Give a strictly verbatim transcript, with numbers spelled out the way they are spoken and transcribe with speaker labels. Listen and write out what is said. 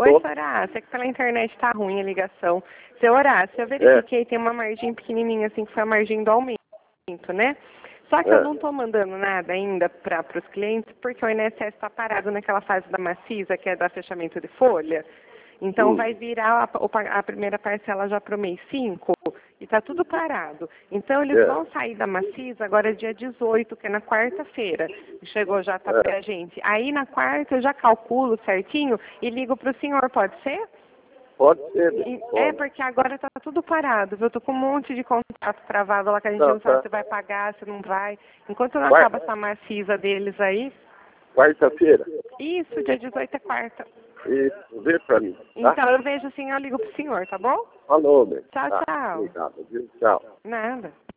Speaker 1: Oi, seu Horácio, é que pela internet tá ruim a ligação. Seu Horácio, eu verifiquei, é. tem uma margem pequenininha, assim, que foi a margem do aumento, né? Só que é. eu não tô mandando nada ainda para os clientes, porque o I N S S está parado naquela fase da macisa, que é da fechamento de folha. Então, hum. vai virar a, a primeira parcela já para o mês cinco e tá tudo parado. Então, eles é. vão sair da macisa agora dia dezoito, que é na quarta-feira. Chegou já tá é. pra gente. Aí, na quarta, eu já calculo certinho e ligo para o senhor, pode ser?
Speaker 2: Pode ser.
Speaker 1: E,
Speaker 2: pode.
Speaker 1: É, porque agora tá tudo parado, viu? Eu tô com um monte de contrato travado lá que a gente não, não sabe tá. se vai pagar, se não vai. Enquanto não Quarta. acaba essa macisa deles aí...
Speaker 2: Quarta-feira?
Speaker 1: Isso, dia dezoito é quarta.
Speaker 2: Isso, vê pra mim. Tá?
Speaker 1: Então eu vejo assim, eu ligo pro senhor, tá bom?
Speaker 2: Falou, meu.
Speaker 1: Tchau,
Speaker 2: tá.
Speaker 1: tchau.
Speaker 2: Obrigado, viu? Tchau.
Speaker 1: Nada.